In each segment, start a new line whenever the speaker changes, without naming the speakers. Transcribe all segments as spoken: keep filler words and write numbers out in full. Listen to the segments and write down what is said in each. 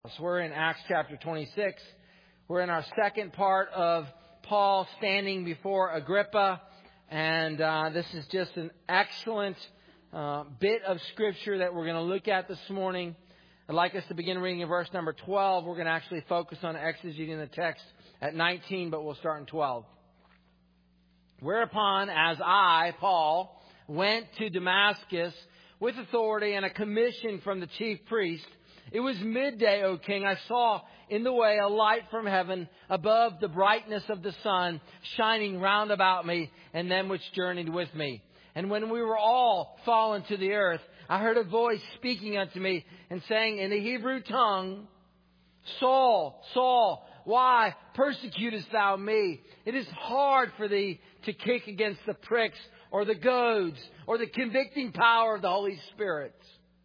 So we're in Acts chapter twenty-six. We're in our second part of Paul standing before Agrippa. And uh, this is just an excellent uh, bit of Scripture that we're going to look at this morning. I'd like us to begin reading in verse number twelve. We're going to actually focus on exegeting the text at nineteen, but we'll start in twelve. Whereupon, as I, Paul, went to Damascus with authority and a commission from the chief priest, it was midday, O king. I saw in the way a light from heaven above the brightness of the sun shining round about me and them which journeyed with me. And when we were all fallen to the earth, I heard a voice speaking unto me and saying in the Hebrew tongue, Saul, Saul, why persecutest thou me? It is hard for thee to kick against the pricks or the goads or the convicting power of the Holy Spirit.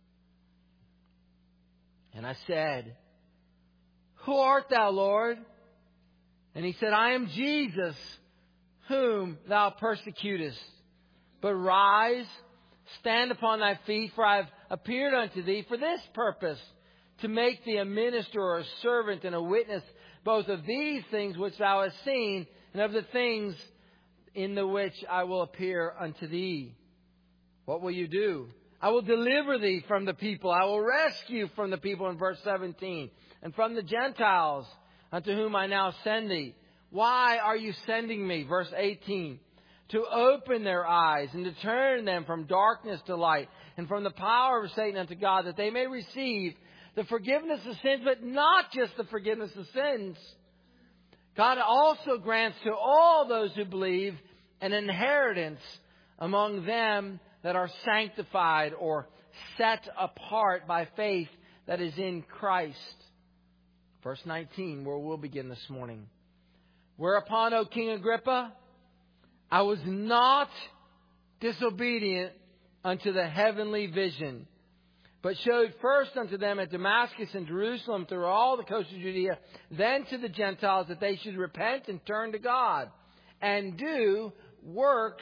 And I said, Who art thou, Lord? And he said, I am Jesus, whom thou persecutest. But rise, stand upon thy feet, for I have appeared unto thee for this purpose, to make thee a minister or a servant and a witness both of these things which thou hast seen, and of the things in the which I will appear unto thee. What will you do? I will deliver thee from the people. I will rescue from the people in verse seventeen. And from the Gentiles unto whom I now send thee. Why are you sending me? Verse eighteen. To open their eyes and to turn them from darkness to light and from the power of Satan unto God, that they may receive the forgiveness of sins, but not just the forgiveness of sins. God also grants to all those who believe an inheritance among them that are sanctified or set apart by faith that is in Christ. Verse nineteen, where we'll begin this morning. Whereupon, O King Agrippa, I was not disobedient unto the heavenly vision, but showed first unto them at Damascus and Jerusalem through all the coast of Judea, then to the Gentiles, that they should repent and turn to God, and do works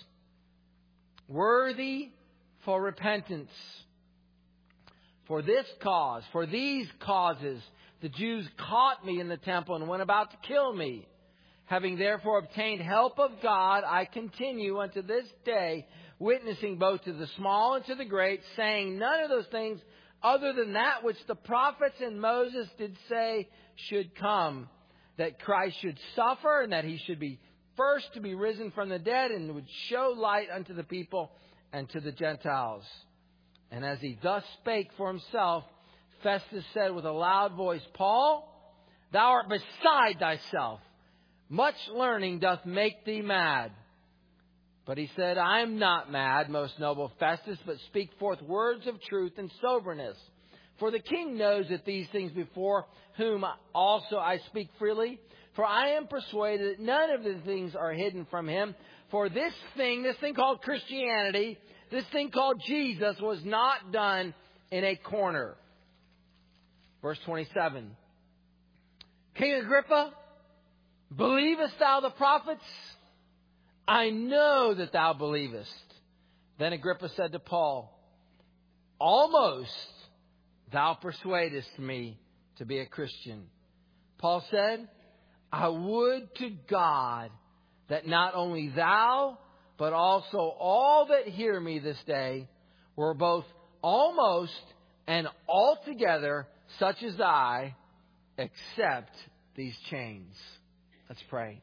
worthy for repentance. For this cause, for these causes, the Jews caught me in the temple and went about to kill me. Having therefore obtained help of God, I continue unto this day, witnessing both to the small and to the great, saying none of those things other than that which the prophets and Moses did say should come, that Christ should suffer and that he should be first to be risen from the dead and would show light unto the people and to the Gentiles. And as he thus spake for himself, Festus said with a loud voice, Paul, thou art beside thyself. Much learning doth make thee mad. But he said, I am not mad, most noble Festus, but speak forth words of truth and soberness. For the king knows that these things before whom also I speak freely. For I am persuaded that none of the things are hidden from him. For this thing, this thing called Christianity, this thing called Jesus, was not done in a corner. Verse twenty-seven. King Agrippa, believest thou the prophets? I know that thou believest. Then Agrippa said to Paul, almost thou persuadest me to be a Christian. Paul said, I would to God that not only thou, but also all that hear me this day were both almost and altogether such as I, except these chains. Let's pray.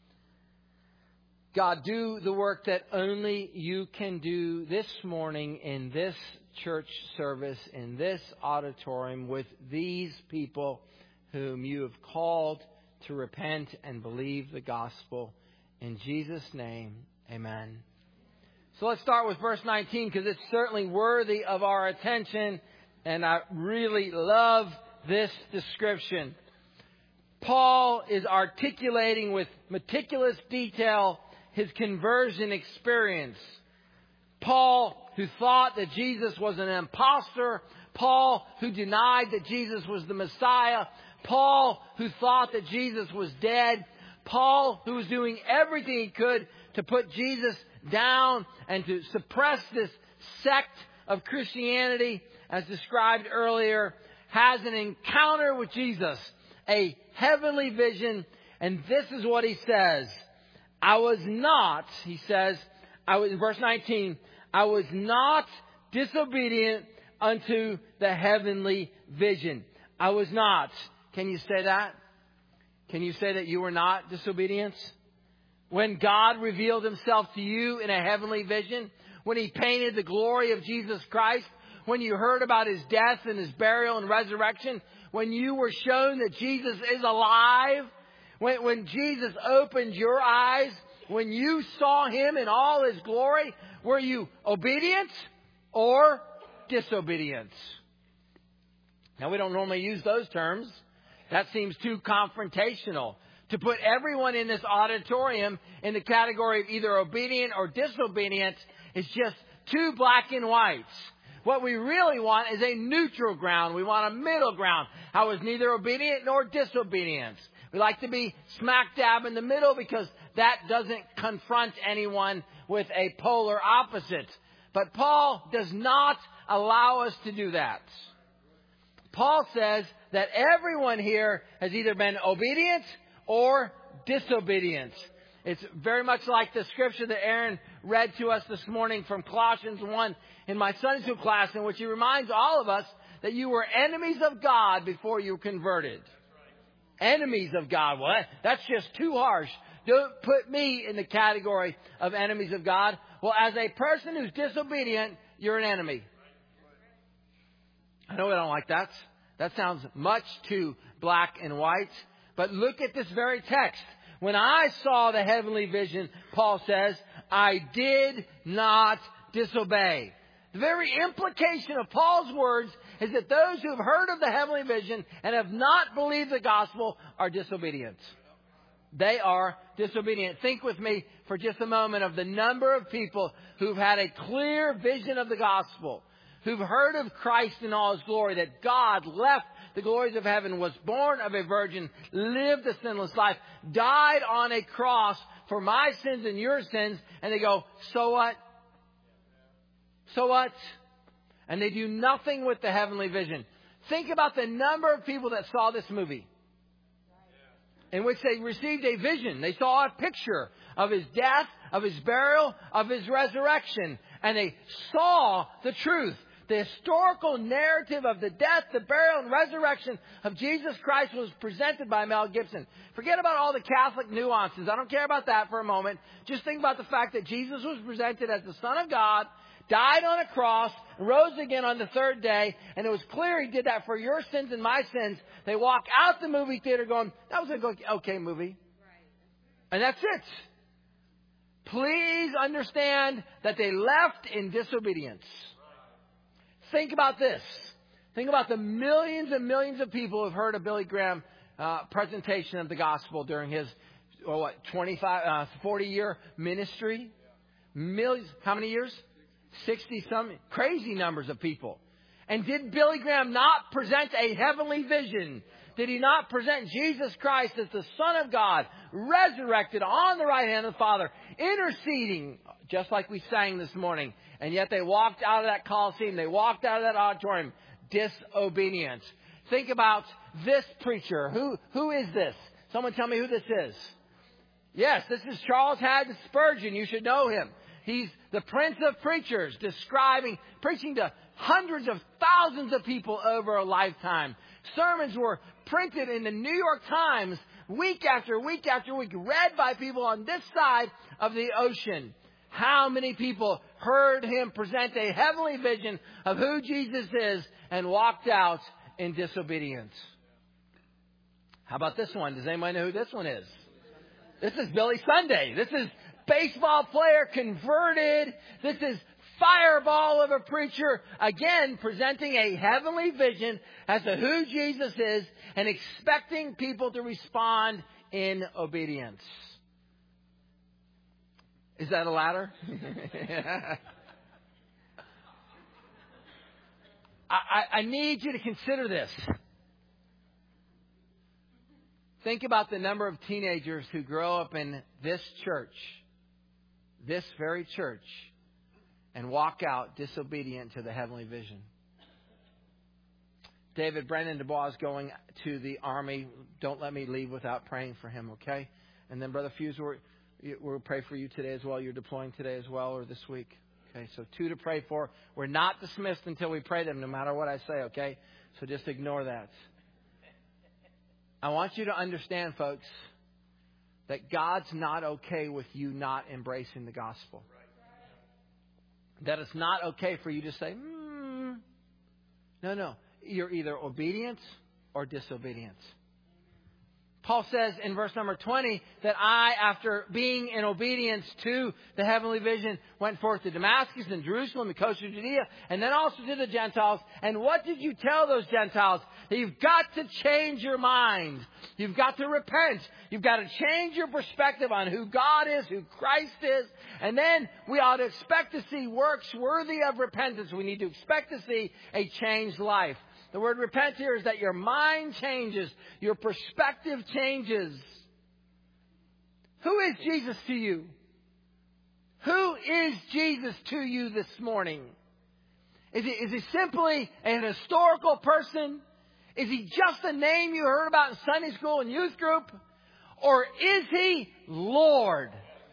God, do the work that only you can do this morning in this church service, in this auditorium, with these people whom you have called to repent and believe the gospel. In Jesus' name, amen. So let's start with verse nineteen, because it's certainly worthy of our attention. And I really love this description. Paul is articulating with meticulous detail his conversion experience. Paul, who thought that Jesus was an imposter. Paul, who denied that Jesus was the Messiah. Paul, who thought that Jesus was dead. Paul, who was doing everything he could to put Jesus down and to suppress this sect of Christianity, as described earlier, has an encounter with Jesus, a heavenly vision, and this is what he says. I was not, he says, I was in verse nineteen, I was not disobedient unto the heavenly vision. I was not. Can you say that? Can you say that you were not disobedient? When God revealed himself to you in a heavenly vision, when he painted the glory of Jesus Christ, when you heard about his death and his burial and resurrection, when you were shown that Jesus is alive, when, when Jesus opened your eyes, when you saw him in all his glory, were you obedient or disobedient? Now, we don't normally use those terms. That seems too confrontational. To put everyone in this auditorium in the category of either obedient or disobedient is just too black and white. What we really want is a neutral ground. We want a middle ground. I was neither obedient nor disobedient. We like to be smack dab in the middle because that doesn't confront anyone with a polar opposite. But Paul does not allow us to do that. Paul says that everyone here has either been obedient or disobedient. It's very much like the scripture that Aaron read to us this morning from Colossians one in my Sunday school class, in which he reminds all of us that you were enemies of God before you were converted. Enemies of God. Well, that's just too harsh. Don't put me in the category of enemies of God. Well, as a person who's disobedient, you're an enemy. I know I don't like that. That sounds much too black and white. But look at this very text. When I saw the heavenly vision, Paul says, I did not disobey. The very implication of Paul's words is that those who have heard of the heavenly vision and have not believed the gospel are disobedient. They are disobedient. Think with me for just a moment of the number of people who've had a clear vision of the gospel, who've heard of Christ in all his glory, that God left the glories of heaven, was born of a virgin, lived a sinless life, died on a cross for my sins and your sins, and they go, so what? So what? And they do nothing with the heavenly vision. Think about the number of people that saw this movie, in which they received a vision. They saw a picture of his death, of his burial, of his resurrection, and they saw the truth. The historical narrative of the death, the burial, and resurrection of Jesus Christ was presented by Mel Gibson. Forget about all the Catholic nuances. I don't care about that for a moment. Just think about the fact that Jesus was presented as the Son of God, died on a cross, rose again on the third day, and it was clear he did that for your sins and my sins. They walk out the movie theater going, that was an okay movie. And that's it. Please understand that they left in disobedience. Think about this. Think about the millions and millions of people who have heard of Billy Graham uh, presentation of the gospel during his, oh, what, twenty-five, uh, forty year ministry. Millions, how many years? sixty some, crazy numbers of people. And did Billy Graham not present a heavenly vision? Did he not present Jesus Christ as the Son of God, resurrected on the right hand of the Father, interceding, just like we sang this morning? And yet they walked out of that Coliseum. They walked out of that auditorium. Disobedience. Think about this preacher. Who, who is this? Someone tell me who this is. Yes, this is Charles Haddon Spurgeon. You should know him. He's the Prince of Preachers, describing, preaching to hundreds of thousands of people over a lifetime. Sermons were printed in the New York Times week after week after week, read by people on this side of the ocean. How many people heard him present a heavenly vision of who Jesus is and walked out in disobedience? How about this one? Does anybody know who this one is? This is Billy Sunday. This is baseball player converted. This is fireball of a preacher, again presenting a heavenly vision as to who Jesus is and expecting people to respond in obedience. Is that a ladder? I, I, I need you to consider this. Think about the number of teenagers who grow up in this church, this very church, and walk out disobedient to the heavenly vision. David Brennan DuBois is going to the Army. Don't let me leave without praying for him, okay? And then Brother Fuse, we'll, we'll pray for you today as well. You're deploying today as well, or this week. Okay, so two to pray for. We're not dismissed until we pray them, no matter what I say, okay? So just ignore that. I want you to understand, folks, that God's not okay with you not embracing the gospel. That it's not okay for you to say, hmm. No, no. You're either obedience or disobedience. Paul says in verse number twenty that I, after being in obedience to the heavenly vision, went forth to Damascus and Jerusalem and coast of Judea, and then also to the Gentiles. And what did you tell those Gentiles? That you've got to change your mind. You've got to repent. You've got to change your perspective on who God is, who Christ is. And then we ought to expect to see works worthy of repentance. We need to expect to see a changed life. The word repent here is that your mind changes. Your perspective changes. Who is Jesus to you? Who is Jesus to you this morning? Is he, is he simply an historical person? Is he just a name you heard about in Sunday school and youth group? Or is he Lord?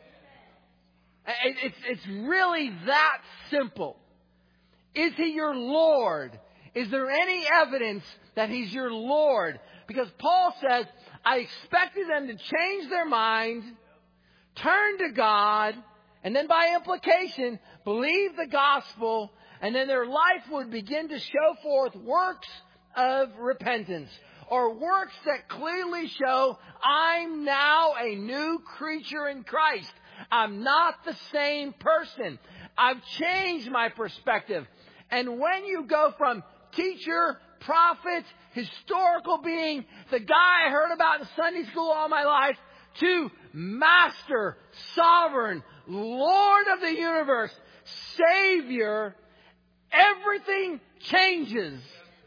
It's, it's really that simple. Is he your Lord? Is there any evidence that he's your Lord? Because Paul says, I expected them to change their mind, turn to God, and then by implication, believe the gospel, and then their life would begin to show forth works of repentance, or works that clearly show I'm now a new creature in Christ. I'm not the same person. I've changed my perspective. And when you go from teacher, prophet, historical being, the guy I heard about in Sunday school all my life, to master, sovereign, Lord of the universe, Savior, everything changes.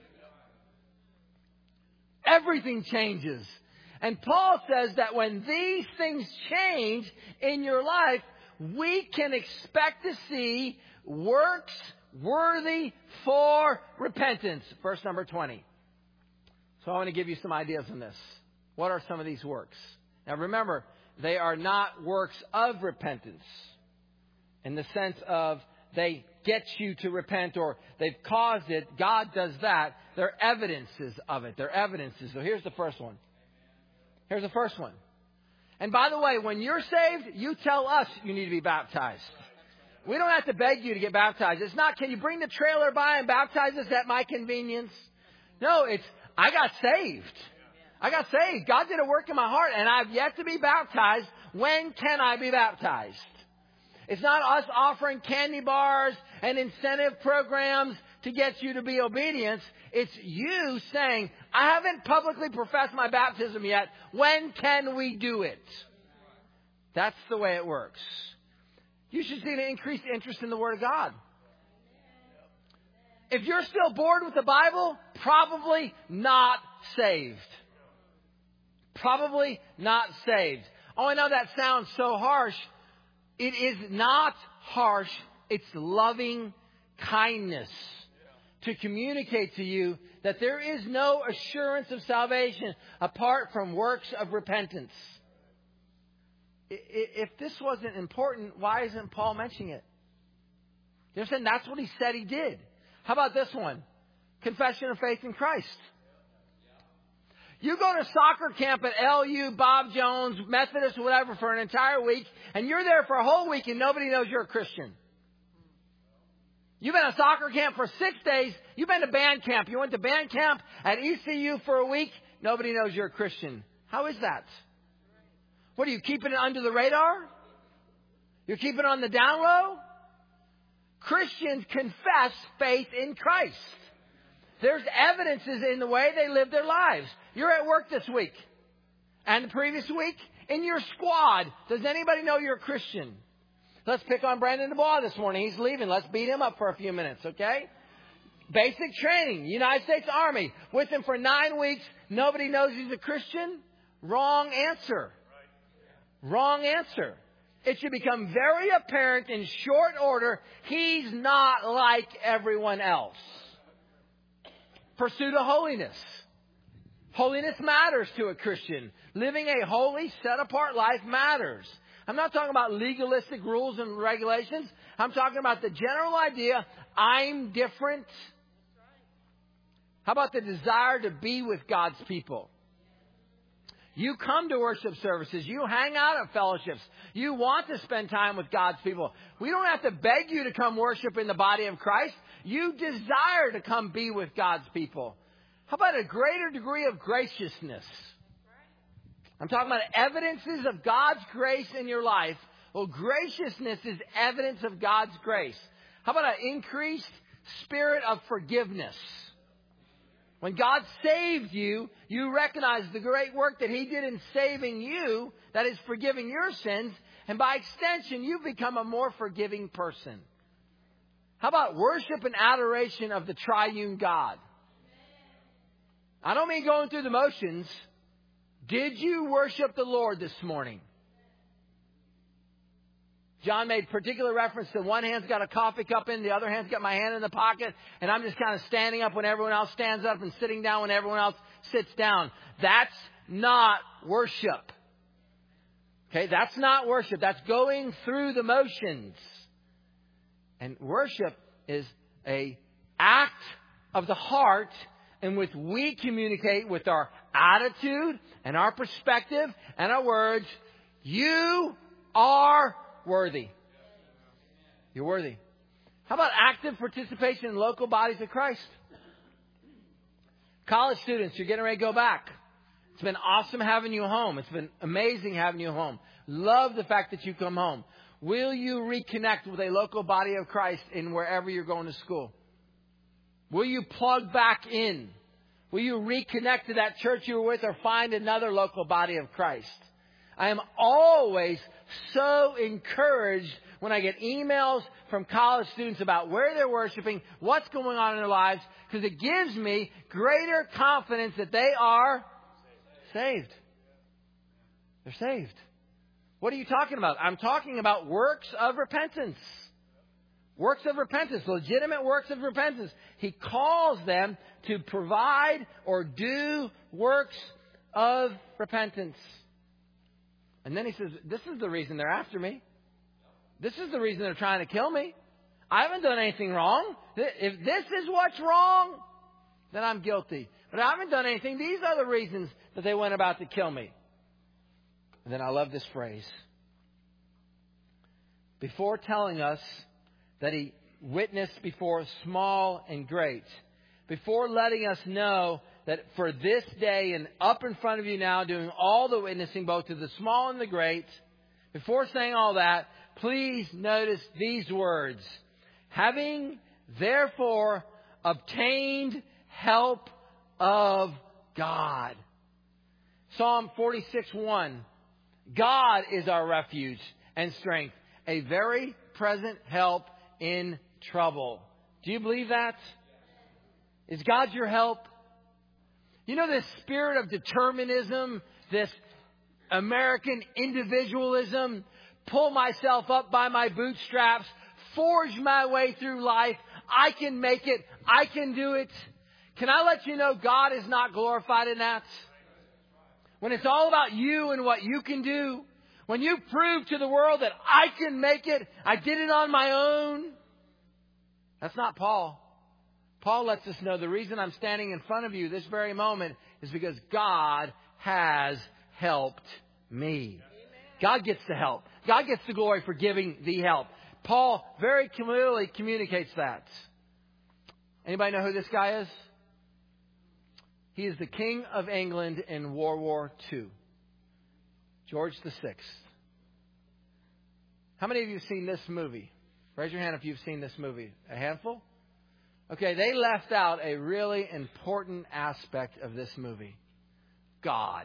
Everything changes. And Paul says that when these things change in your life, we can expect to see works worthy for repentance. Verse number twenty. So I want to give you some ideas on this. What are some of these works? Now remember, they are not works of repentance in the sense of they get you to repent or they've caused it. God does that. They're evidences of it. They're evidences. So here's the first one. Here's the first one. And by the way, when you're saved, you tell us you need to be baptized. We don't have to beg you to get baptized. It's not, can you bring the trailer by and baptize us at my convenience? No, it's, I got saved. I got saved. God did a work in my heart and I've yet to be baptized. When can I be baptized? It's not us offering candy bars and incentive programs to get you to be obedient. It's you saying, I haven't publicly professed my baptism yet. When can we do it? That's the way it works. You should see an increased interest in the Word of God. If you're still bored with the Bible, probably not saved. Probably not saved. Oh, I know that sounds so harsh. It is not harsh. It's loving kindness to communicate to you that there is no assurance of salvation apart from works of repentance. If this wasn't important, why isn't Paul mentioning it? You understand? That's what he said he did. How about this one? Confession of faith in Christ. You go to soccer camp at L U, Bob Jones, Methodist, whatever, for an entire week, and you're there for a whole week and nobody knows you're a Christian. You've been at soccer camp for six days. You've been to band camp. You went to band camp at E C U for a week. Nobody knows you're a Christian. How is that? What are you, keeping it under the radar? You're keeping it on the down low? Christians confess faith in Christ. There's evidences in the way they live their lives. You're at work this week and the previous week. In your squad, does anybody know you're a Christian? Let's pick on Brandon DuBois this morning. He's leaving. Let's beat him up for a few minutes, okay? Basic training, United States Army. With him for nine weeks. Nobody knows he's a Christian. Wrong answer. Wrong answer. It should become very apparent in short order. He's not like everyone else. pursuit of holiness. Holiness matters to a Christian. Living a holy, set-apart life matters. I'm not talking about legalistic rules and regulations. I'm talking about the general idea, I'm different. How about the desire to be with God's people? You come to worship services. You hang out at fellowships. You want to spend time with God's people. We don't have to beg you to come worship in the body of Christ. You desire to come be with God's people. How about a greater degree of graciousness? I'm talking about evidences of God's grace in your life. Well, graciousness is evidence of God's grace. How about an increased spirit of forgiveness? When God saved you, you recognize the great work that He did in saving you, that is forgiving your sins, and by extension, you've become a more forgiving person. How about worship and adoration of the triune God? I don't mean going through the motions. Did you worship the Lord this morning? John made particular reference to one hand's got a coffee cup in, the other hand's got my hand in the pocket, and I'm just kind of standing up when everyone else stands up and sitting down when everyone else sits down. That's not worship. Okay, that's not worship. That's going through the motions. And worship is an act of the heart in which we communicate with our attitude and our perspective and our words. You are worthy. You're worthy. How about active participation in local bodies of Christ? College students, you're getting ready to go back. It's been awesome having you home. It's been amazing having you home. Love the fact that you come home. Will you reconnect with a local body of Christ in wherever you're going to school? Will you plug back in? Will you reconnect to that church you were with or find another local body of Christ? I am always so encouraged when I get emails from college students about where they're worshiping, what's going on in their lives, because it gives me greater confidence that they are saved. They're saved. What are you talking about? I'm talking about works of repentance. Works of repentance, legitimate works of repentance. He calls them to provide or do works of repentance. And then he says, this is the reason they're after me. This is the reason they're trying to kill me. I haven't done anything wrong. If this is what's wrong, then I'm guilty. But I haven't done anything. These are the reasons that they went about to kill me. And then I love this phrase. Before telling us that He witnessed before small and great, before letting us know that for this day and up in front of you now, doing all the witnessing, both to the small and the great, before saying all that, please notice these words. Having therefore obtained help of God. Psalm forty-six one. God is our refuge and strength, a very present help in trouble. Do you believe that? Is God your help? You know, this spirit of determinism, this American individualism, pull myself up by my bootstraps, forge my way through life. I can make it. I can do it. Can I let you know God is not glorified in that? When it's all about you and what you can do, when you prove to the world that I can make it, I did it on my own. That's not Paul. Paul lets us know the reason I'm standing in front of you this very moment is because God has helped me. Amen. God gets the help. God gets the glory for giving the help. Paul very clearly communicates that. Anybody know who this guy is? He is the King of England in World War Two. George the Sixth. How many of you have seen this movie? Raise your hand if you've seen this movie. A handful? Okay, they left out a really important aspect of this movie. God.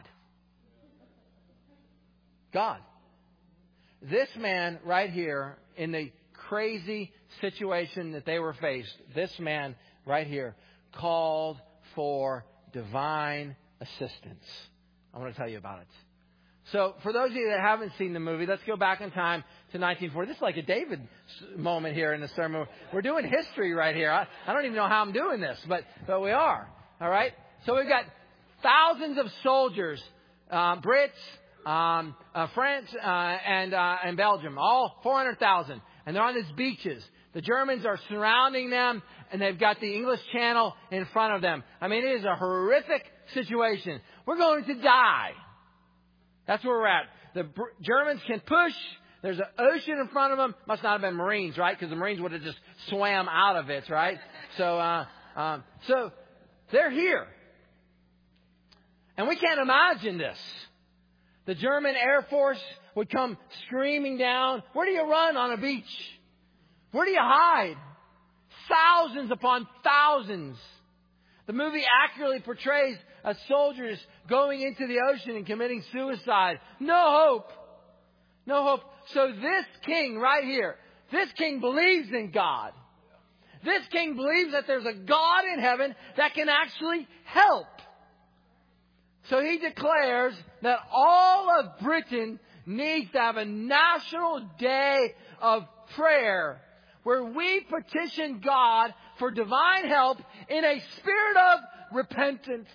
God. This man right here, in the crazy situation that they were faced, this man right here called for divine assistance. I want to tell you about it. So, for those of you that haven't seen the movie, let's go back in time to nineteen forty. This is like a David moment here in the sermon. We're doing history right here. I, I don't even know how I'm doing this, but, but we are. All right? So we've got thousands of soldiers, uh, Brits, um, uh, France, uh, and, uh, and Belgium, all four hundred thousand. And they're on these beaches. The Germans are surrounding them, and they've got the English Channel in front of them. I mean, it is a horrific situation. We're going to die. That's where we're at. The Br- Germans can push. There's an ocean in front of them. Must not have been Marines, right? Because the Marines would have just swam out of it, right? So, uh, um, so they're here. And we can't imagine this. The German Air Force would come screaming down. Where do you run on a beach? Where do you hide? Thousands upon thousands. The movie accurately portrays a soldiers going into the ocean and committing suicide. No hope. No hope. So this king right here, this king believes in God. This king believes that there's a God in heaven that can actually help. So he declares that all of Britain needs to have a national day of prayer where we petition God for divine help in a spirit of repentance.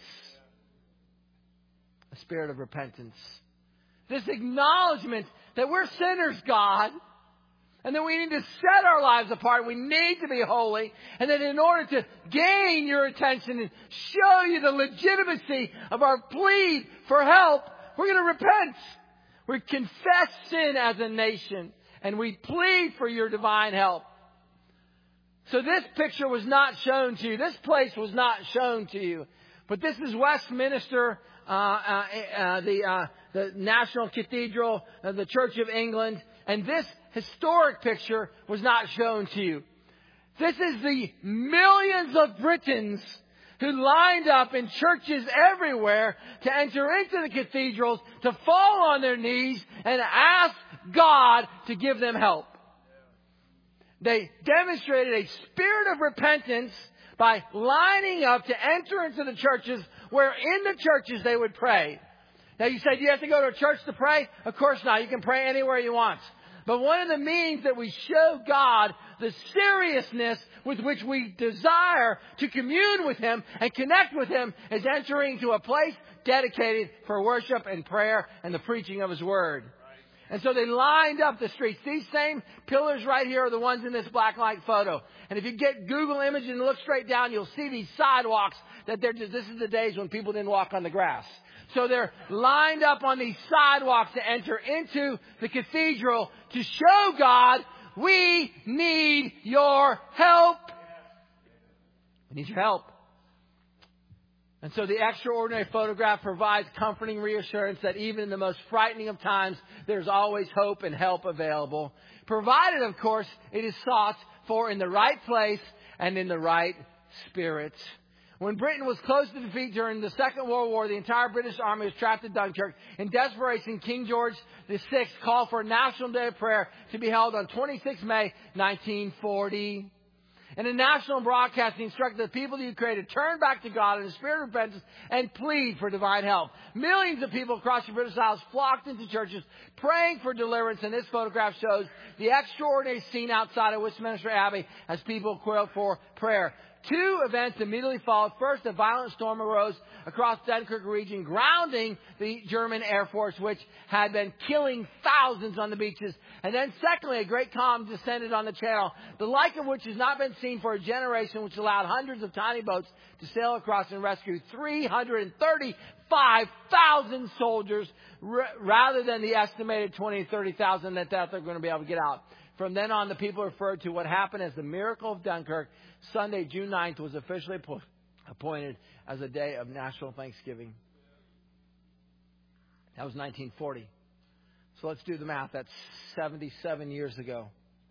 A spirit of repentance. This acknowledgement that we're sinners, God, and that we need to set our lives apart. We need to be holy. And that in order to gain your attention and show you the legitimacy of our plea for help, we're going to repent. We confess sin as a nation. And we plead for your divine help. So this picture was not shown to you. This place was not shown to you. But this is Westminster, uh, uh, uh, the, uh, the National Cathedral, uh, the Church of England. And this historic picture was not shown to you. This is the millions of Britons who lined up in churches everywhere to enter into the cathedrals, to fall on their knees and ask God to give them help. They demonstrated a spirit of repentance by lining up to enter into the churches where in the churches they would pray. Now you say, do you have to go to a church to pray? Of course not. You can pray anywhere you want. But one of the means that we show God the seriousness with which we desire to commune with Him and connect with Him is entering into a place dedicated for worship and prayer and the preaching of His Word. And so they lined up the streets. These same pillars right here are the ones in this black and white photo. And if you get Google image and look straight down, you'll see these sidewalks that they're just, this is the days when people didn't walk on the grass. So they're lined up on these sidewalks to enter into the cathedral to show God, we need your help. We need your help. And so the extraordinary photograph provides comforting reassurance that even in the most frightening of times, there's always hope and help available. Provided, of course, it is sought for in the right place and in the right spirit. When Britain was close to defeat during the Second World War, the entire British Army was trapped at Dunkirk. In desperation, King George the Sixth called for a National Day of Prayer to be held on the twenty-sixth of May, nineteen forty. And a national broadcast instructed the people of Ukraine to turn back to God in a spirit of repentance and plead for divine help. Millions of people across the British Isles flocked into churches praying for deliverance. And this photograph shows the extraordinary scene outside of Westminster Abbey as people quailed for prayer. Two events immediately followed. First, a violent storm arose across Dunkirk region, grounding the German Air Force, which had been killing thousands on the beaches. And then secondly, a great calm descended on the channel, the like of which has not been seen for a generation, which allowed hundreds of tiny boats to sail across and rescue three hundred thirty-five thousand soldiers, r- rather than the estimated twenty to thirty thousand that they're going to be able to get out. From then on, the people referred to what happened as the miracle of Dunkirk. Sunday, June ninth, was officially appointed as a day of national thanksgiving. That was nineteen forty. So let's do the math. That's seventy-seven years ago.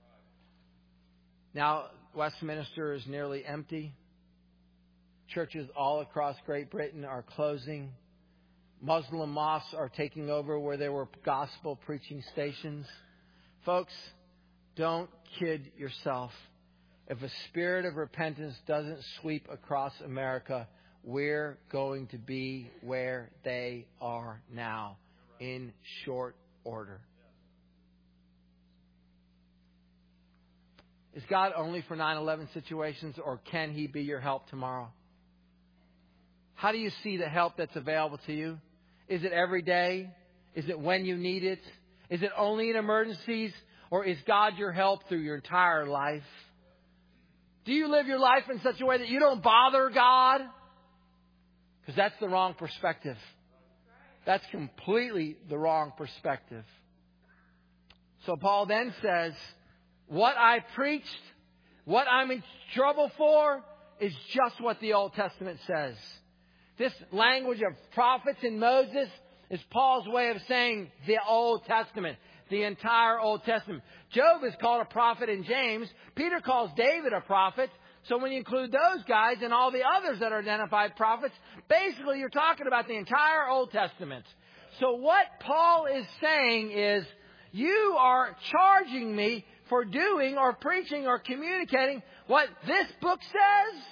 Now, Westminster is nearly empty. Churches all across Great Britain are closing. Muslim mosques are taking over where there were gospel preaching stations. Folks, don't kid yourself. If a spirit of repentance doesn't sweep across America, we're going to be where they are now in short order. Is God only for nine eleven situations, or can He be your help tomorrow? How do you see the help that's available to you? Is it every day? Is it when you need it? Is it only in emergencies? Or is God your help through your entire life? Do you live your life in such a way that you don't bother God? Because that's the wrong perspective. That's completely the wrong perspective. So Paul then says, what I preached, what I'm in trouble for, is just what the Old Testament says. This language of prophets and Moses is Paul's way of saying the Old Testament, the entire Old Testament. Job is called a prophet in James. Peter calls David a prophet. So when you include those guys and all the others that are identified prophets, basically you're talking about the entire Old Testament. So what Paul is saying is, you are charging me for doing or preaching or communicating what this book says.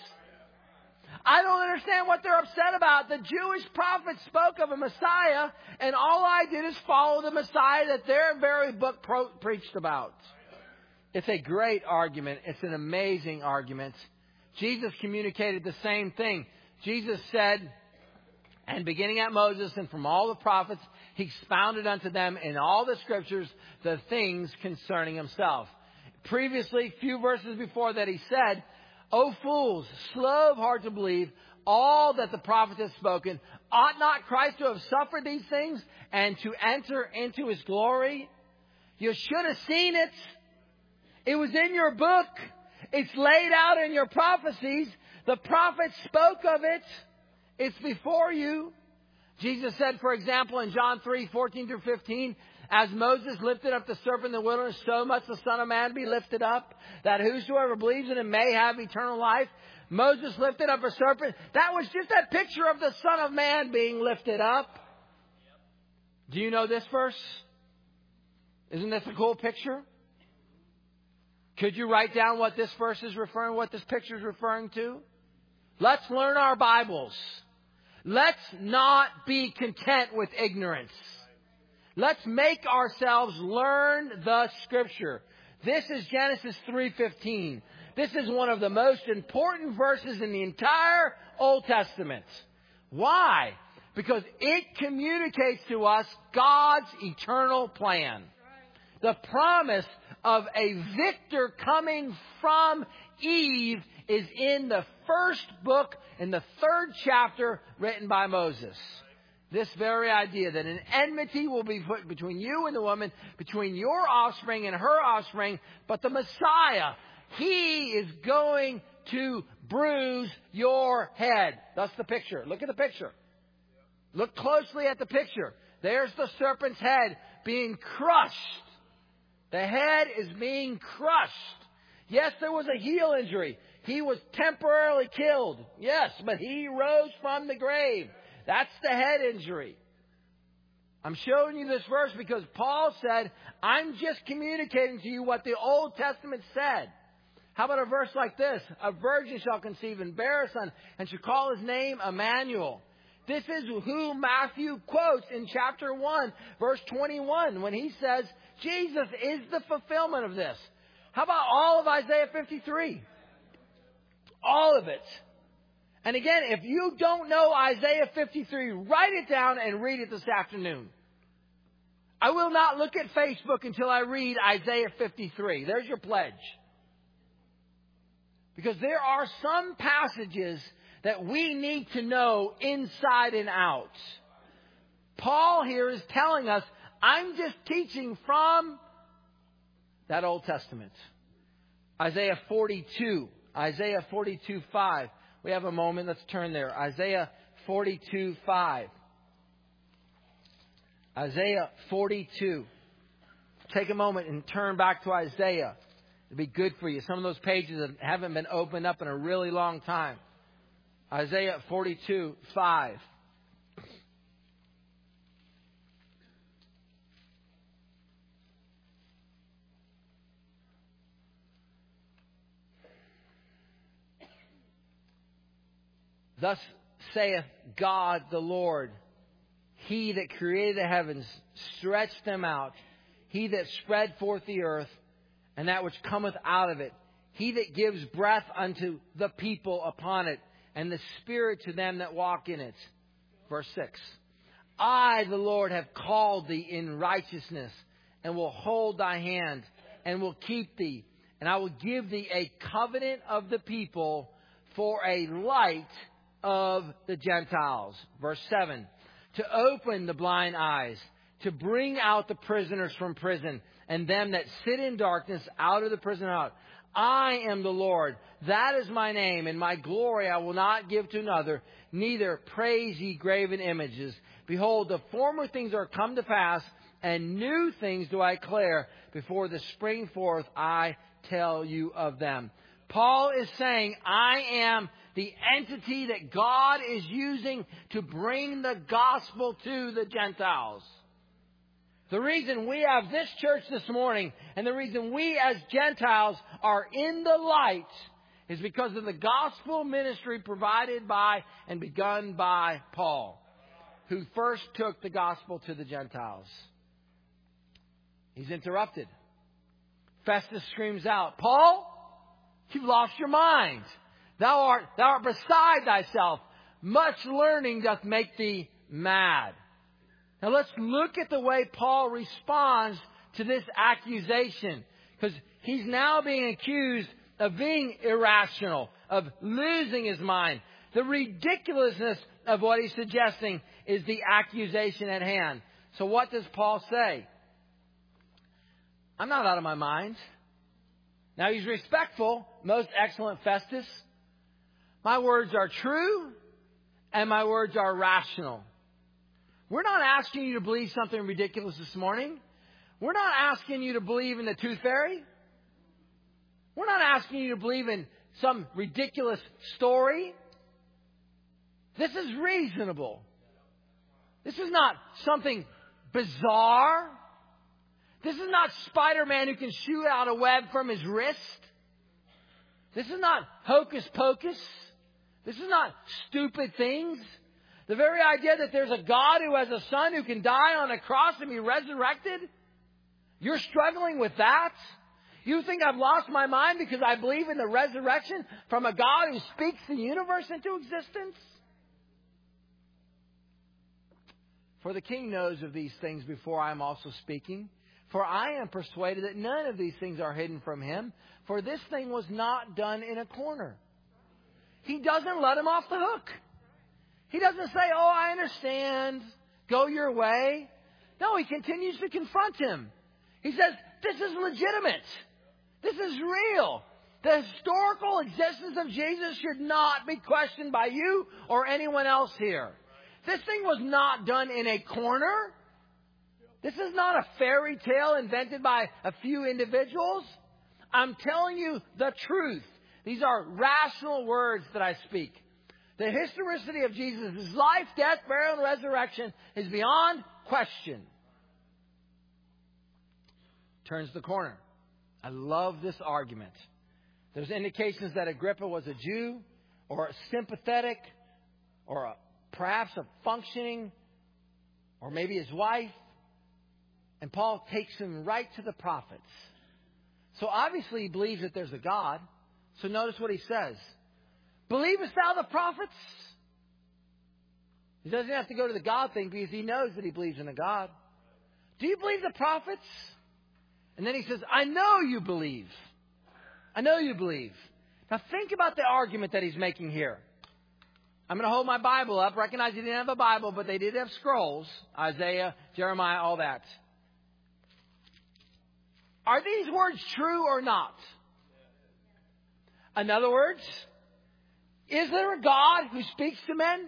I don't understand what they're upset about. The Jewish prophets spoke of a Messiah, and all I did is follow the Messiah that their very book pro- preached about. It's a great argument. It's an amazing argument. Jesus communicated the same thing. Jesus said, and beginning at Moses and from all the prophets, he expounded unto them in all the scriptures the things concerning himself. Previously, few verses before that, he said, O fools, slow of heart to believe all that the prophets have spoken. Ought not Christ to have suffered these things and to enter into his glory? You should have seen it. It was in your book. It's laid out in your prophecies. The prophets spoke of it. It's before you. Jesus said, for example, in John three, fourteen through fifteen, as Moses lifted up the serpent in the wilderness, so must the Son of Man be lifted up, that whosoever believes in him may have eternal life. Moses lifted up a serpent. That was just a picture of the Son of Man being lifted up. Do you know this verse? Isn't this a cool picture? Could you write down what this verse is referring, what this picture is referring to? Let's learn our Bibles. Let's not be content with ignorance. Let's make ourselves learn the Scripture. This is Genesis three fifteen. This is one of the most important verses in the entire Old Testament. Why? Because it communicates to us God's eternal plan. The promise of a victor coming from Eve is in the first book, in the third chapter, written by Moses. This very idea that an enmity will be put between you and the woman, between your offspring and her offspring, but the Messiah, he is going to bruise your head. That's the picture. Look at the picture. Look closely at the picture. There's the serpent's head being crushed. The head is being crushed. Yes, there was a heel injury. He was temporarily killed. Yes, but he rose from the grave. That's the head injury. I'm showing you this verse because Paul said, I'm just communicating to you what the Old Testament said. How about a verse like this? A virgin shall conceive and bear a son and shall call his name Emmanuel. This is who Matthew quotes in chapter one, verse twenty-one, when he says, Jesus is the fulfillment of this. How about all of Isaiah fifty-three? All of it. And again, if you don't know Isaiah fifty-three, write it down and read it this afternoon. I will not look at Facebook until I read Isaiah fifty-three. There's your pledge. Because there are some passages that we need to know inside and out. Paul here is telling us, I'm just teaching from that Old Testament. Isaiah forty-two. Isaiah forty-two five. We have a moment. Let's turn there. Isaiah forty-two five. Isaiah forty-two. Take a moment and turn back to Isaiah. It'd be good for you. Some of those pages haven't been opened up in a really long time. Isaiah forty-two five. Thus saith God the Lord, He that created the heavens, stretched them out, He that spread forth the earth, and that which cometh out of it, He that gives breath unto the people upon it, and the Spirit to them that walk in it. Verse six. I, the Lord, have called thee in righteousness, and will hold thy hand, and will keep thee. And I will give thee a covenant of the people for a light of the Gentiles. Verse seven. To open the blind eyes, to bring out the prisoners from prison, and them that sit in darkness out of the prison house. I am the Lord. That is my name, and my glory I will not give to another. Neither praise ye graven images. Behold, the former things are come to pass, and new things do I declare. Before the spring forth, I tell you of them. Paul is saying, I am the entity that God is using to bring the gospel to the Gentiles. The reason we have this church this morning, and the reason we as Gentiles are in the light, is because of the gospel ministry provided by and begun by Paul, who first took the gospel to the Gentiles. He's interrupted. Festus screams out, Paul, you've lost your mind. Thou art, thou art beside thyself. Much learning doth make thee mad. Now let's look at the way Paul responds to this accusation. Because he's now being accused of being irrational, of losing his mind. The ridiculousness of what he's suggesting is the accusation at hand. So what does Paul say? I'm not out of my mind. Now he's respectful. Most excellent Festus. My words are true and my words are rational. We're not asking you to believe something ridiculous this morning. We're not asking you to believe in the tooth fairy. We're not asking you to believe in some ridiculous story. This is reasonable. This is not something bizarre. This is not Spider-Man who can shoot out a web from his wrist. This is not hocus pocus. This is not stupid things. The very idea that there's a God who has a son who can die on a cross and be resurrected. You're struggling with that? You think I've lost my mind because I believe in the resurrection from a God who speaks the universe into existence? For the king knows of these things before I am also speaking. For I am persuaded that none of these things are hidden from him. For this thing was not done in a corner. He doesn't let him off the hook. He doesn't say, oh, I understand. Go your way. No, he continues to confront him. He says, this is legitimate. This is real. The historical existence of Jesus should not be questioned by you or anyone else here. This thing was not done in a corner. This is not a fairy tale invented by a few individuals. I'm telling you the truth. These are rational words that I speak. The historicity of Jesus' life, death, burial, and resurrection is beyond question. Turns the corner. I love this argument. There's indications that Agrippa was a Jew, or a sympathetic, or a, perhaps a functioning, or maybe his wife. And Paul takes him right to the prophets. So obviously he believes that there's a God. So notice what he says. Believest thou the prophets? He doesn't have to go to the God thing because he knows that he believes in a God. Do you believe the prophets? And then he says, I know you believe. I know you believe. Now think about the argument that he's making here. I'm going to hold my Bible up. Recognize he didn't have a Bible, but they did have scrolls. Isaiah, Jeremiah, all that. Are these words true or not? In other words, is there a God who speaks to men?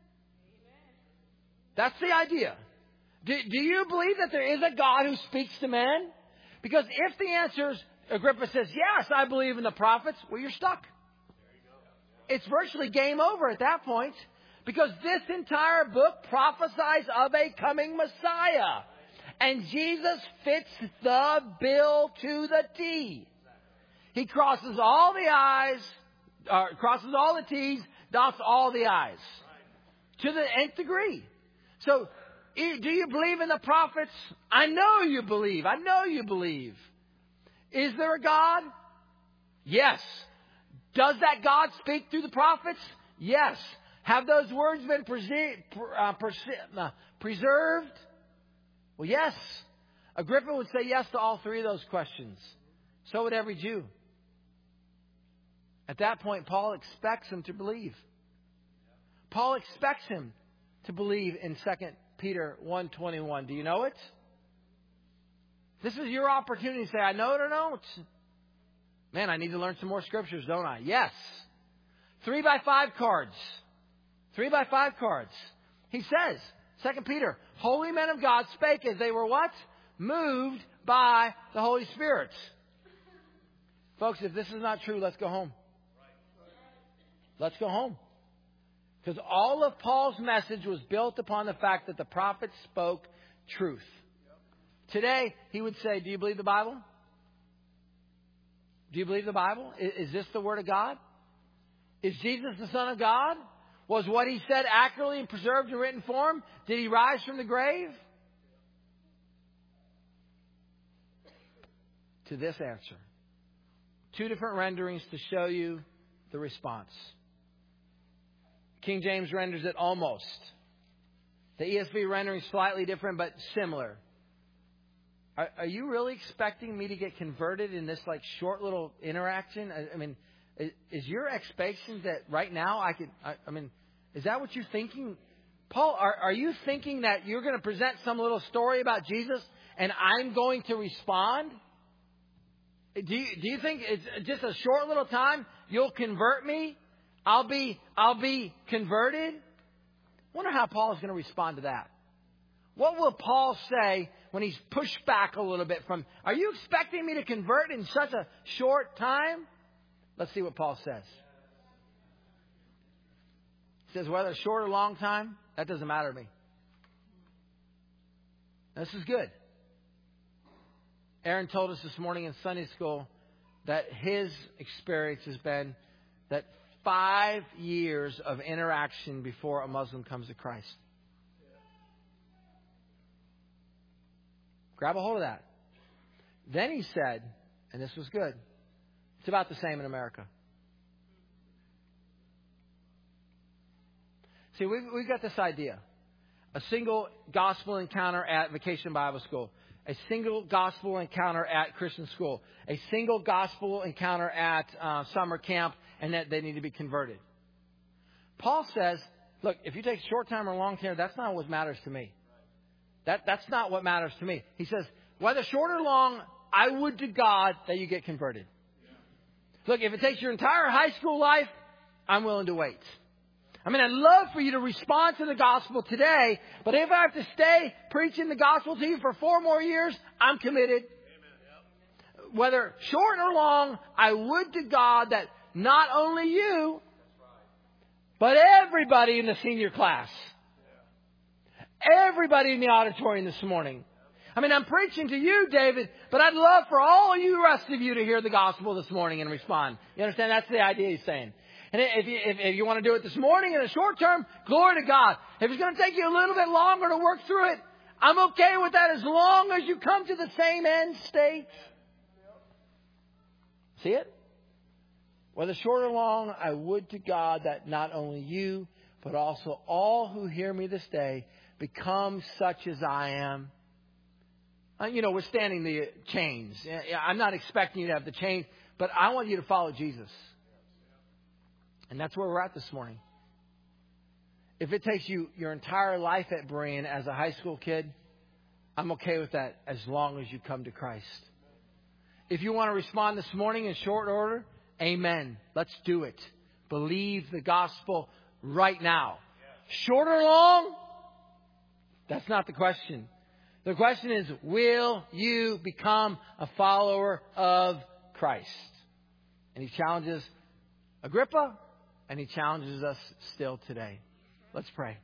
That's the idea. Do, do you believe that there is a God who speaks to men? Because if the answer is, Agrippa says, yes, I believe in the prophets, well, you're stuck. It's virtually game over at that point. Because this entire book prophesies of a coming Messiah. And Jesus fits the bill to the T. He crosses all the I's, uh, crosses all the T's, dots all the I's. To the nth degree. So, do you believe in the prophets? I know you believe. I know you believe. Is there a God? Yes. Does that God speak through the prophets? Yes. Have those words been prese- uh, perse- uh, preserved? Well, yes. Agrippa would say yes to all three of those questions. So would every Jew. At that point, Paul expects him to believe. Paul expects him to believe in Second Peter one twenty-one. Do you know it? This is your opportunity to say, I know it or don't. Man, I need to learn some more scriptures, don't I? Yes. Three by five cards. Three by five cards. He says, Second Peter, holy men of God spake as they were what? Moved by the Holy Spirit. Folks, if this is not true, let's go home. Let's go home. Because all of Paul's message was built upon the fact that the prophets spoke truth. Today, he would say, do you believe the Bible? Do you believe the Bible? Is this the Word of God? Is Jesus the Son of God? Was what he said accurately and preserved in written form? Did he rise from the grave? To this answer. Two different renderings to show you the response. King James renders it almost. The E S V rendering is slightly different but similar. Are, are you really expecting me to get converted in this like short little interaction? I, I mean, is, is your expectation that right now I could? I, I mean, is that what you're thinking, Paul? Are, are you thinking that you're going to present some little story about Jesus and I'm going to respond? Do you, do you think it's just a short little time? You'll convert me. I'll be I'll be converted. Wonder how Paul is going to respond to that. What will Paul say when he's pushed back a little bit from, are you expecting me to convert in such a short time? Let's see what Paul says. He says, whether short or long time, that doesn't matter to me. This is good. Aaron told us this morning in Sunday school that his experience has been that five years of interaction before a Muslim comes to Christ. Grab a hold of that. Then he said, and this was good, it's about the same in America. See, we've, we've got this idea. A single gospel encounter at Vacation Bible School. A single gospel encounter at Christian school. A single gospel encounter at uh, summer camp, and that they need to be converted. Paul says, look, if you take short time or long time, that's not what matters to me. That, that's not what matters to me. He says, whether short or long, I would to God that you get converted. Look, if it takes your entire high school life, I'm willing to wait. I mean, I'd love for you to respond to the gospel today, but if I have to stay preaching the gospel to you for four more years, I'm committed. Amen. Yep. Whether short or long, I would to God that not only you, but everybody in the senior class, everybody in the auditorium this morning. I mean, I'm preaching to you, David, but I'd love for all you rest of you to hear the gospel this morning and respond. You understand? That's the idea he's saying. And if you, if, if you want to do it this morning in a short term, glory to God. If it's going to take you a little bit longer to work through it, I'm okay with that as long as you come to the same end state. See it? Whether short or long, I would to God that not only you, but also all who hear me this day become such as I am. Uh, you know, withstanding the chains. I'm not expecting you to have the chains, but I want you to follow Jesus. And that's where we're at this morning. If it takes you your entire life at Berean as a high school kid, I'm okay with that as long as you come to Christ. If you want to respond this morning in short order, amen. Let's do it. Believe the gospel right now. Short or long? That's not the question. The question is, will you become a follower of Christ? And he challenges Agrippa, and he challenges us still today. Let's pray.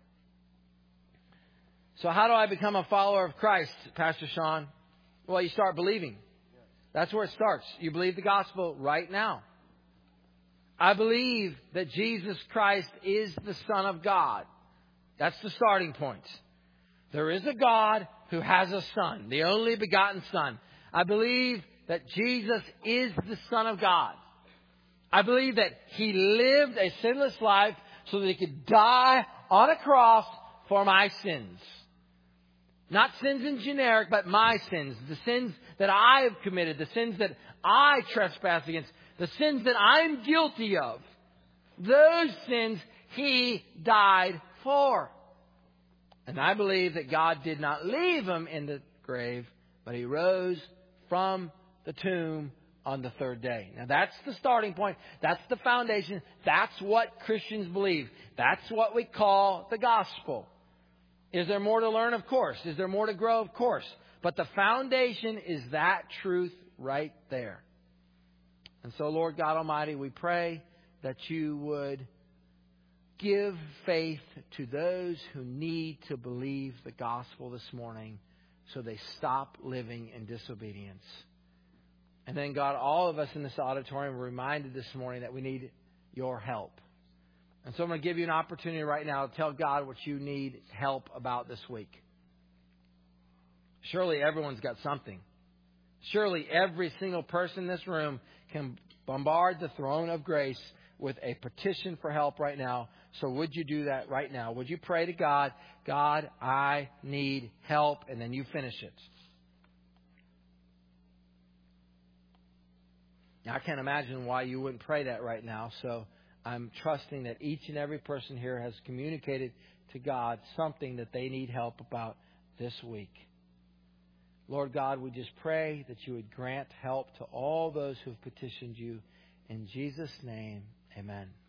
So how do I become a follower of Christ, Pastor Sean? Well, you start believing. That's where it starts. You believe the gospel right now. I believe that Jesus Christ is the Son of God. That's the starting point. There is a God who has a Son, the only begotten Son. I believe that Jesus is the Son of God. I believe that He lived a sinless life so that He could die on a cross for my sins. Not sins in generic, but my sins. The sins that I have committed. The sins that I trespass against. The sins that I'm guilty of. Those sins He died for. And I believe that God did not leave Him in the grave, but He rose from the tomb on the third day. Now that's the starting point. That's the foundation. That's what Christians believe. That's what we call the gospel. Is there more to learn? Of course. Is there more to grow? Of course. But the foundation is that truth right there. And so, Lord God Almighty, we pray that You would give faith to those who need to believe the gospel this morning so they stop living in disobedience. And then, God, all of us in this auditorium were reminded this morning that we need Your help. And so I'm going to give you an opportunity right now to tell God what you need help about this week. Surely everyone's got something. Surely every single person in this room can bombard the throne of grace with a petition for help right now. So would you do that right now? Would you pray to God, God, I need help, and then you finish it. Now, I can't imagine why you wouldn't pray that right now, so I'm trusting that each and every person here has communicated to God something that they need help about this week. Lord God, we just pray that You would grant help to all those who have petitioned You. In Jesus' name, amen.